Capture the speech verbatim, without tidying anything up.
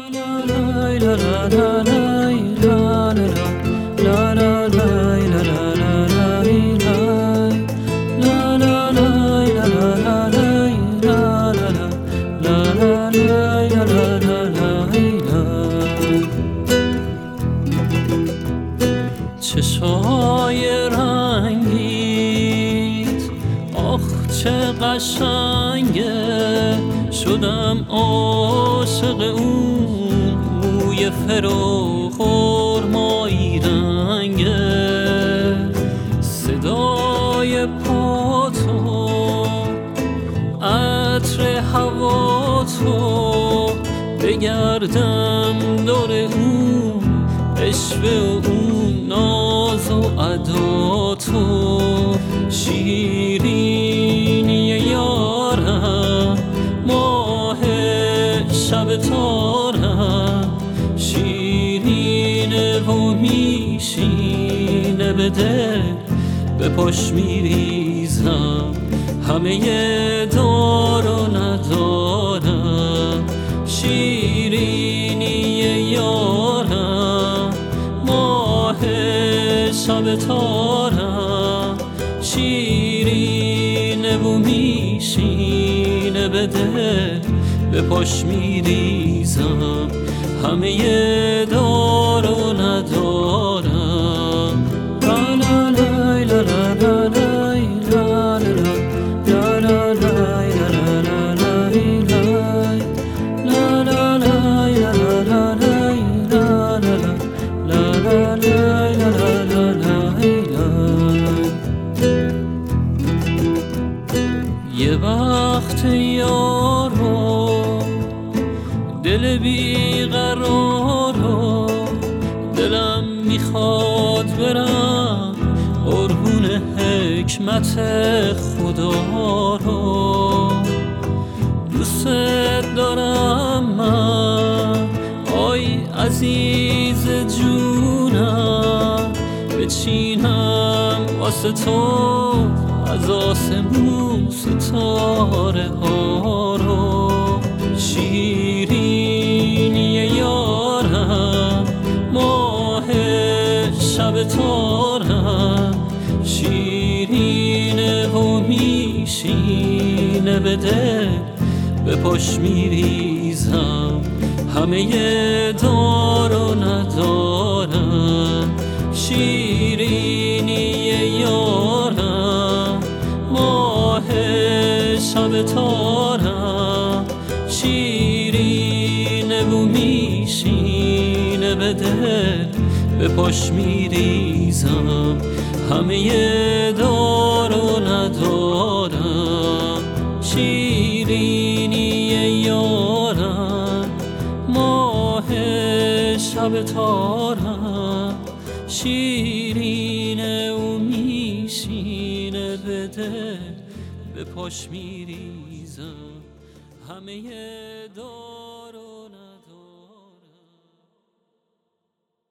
چشای رنگیت آخ چه قشنگه، شدم عاشق اون موی فرو خرمایی رنگه. صدای پاتو، عطر هوا تو، بگردم دور اون عشوه و اون ناز و ادا تو. شیرینی یارم، ماه شب تارم، شیرینه و میشینه به دل، به پاش میریزم همه دار و ندارم. شیرینی یارم، ماه شب تارم، شیرینه و میشینه به دل، به پاش میریزم همه دار و ندارم. لا لا لا لا لا لا یه وقت یارو دل بیقرارو، دلم میخواد برم قربون حکمت خدا رو. دوست دارم من آی عزیز جونم، بچینم واسه تو از آسمون ستاره ها رو. شیرینی یارم، ماه شب تارم، شیرینه و میشینه به دل، به پاش میریزم همه دار و ندارم. شیرینی یارم، ماه شب تارم، شیرینه و میشینه به دل، به پاش میریزم همه دار و ندارم. شیرینی یارم، ماه شب تارم، شیرینه و میشینه به دل، به پاش میریزم همه دار